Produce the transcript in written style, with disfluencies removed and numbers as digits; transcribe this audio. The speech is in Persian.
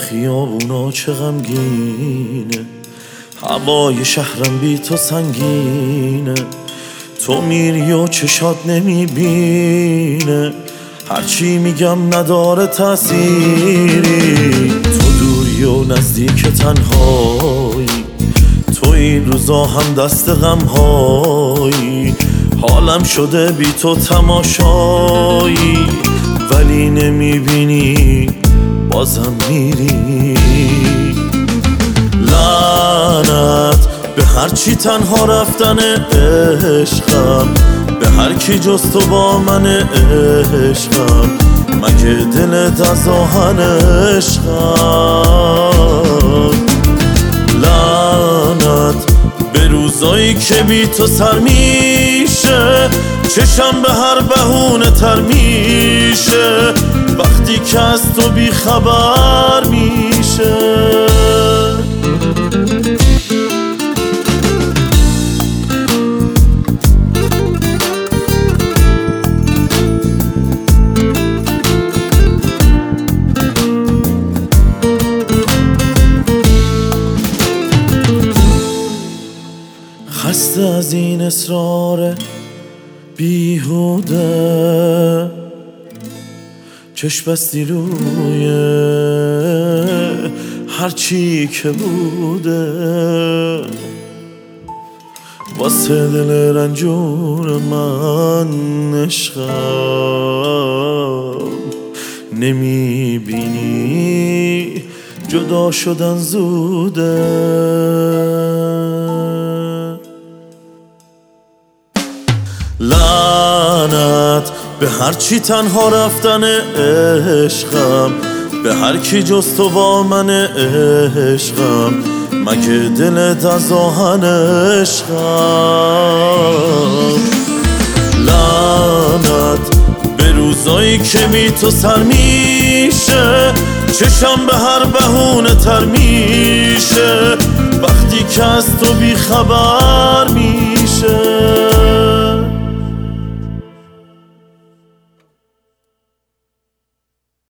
خیابونا چه غمگینه، هوای شهرم بی تو سنگینه. تو میری و چشات نمیبینه، هرچی میگم نداره تأثیری. تو دوری و نزدیک تنهایی، تو این روزا هم دست غمهایی. حالم شده بی تو تماشایی، ولی نمیبینی بازم میری. لعنت به هرچی تنها رفتن عشقم، به هر کی جز تو با من عشقم. مگه دلت از آهن عشقم؟ لعنت به روزایی که بی تو سر میشه، چشم به هر بهونه تر میشه، وقتی که از تو بی خبر میشه. خسته از این اصرار بیهوده، چشم بستی روی هرچی که بوده. واسه دل رنجور من عشقم، نمیبینی جدا شدن زوده. لعنت به هرچی تنها رفتن عشقم، به هر کی جز تو با من عشقم. مگه دلت از آهن عشقم؟ لعنت به روزایی که بی تو سر میشه، چشم به هر بهونه تر میشه، وقتی که از تو بی خبر میشه.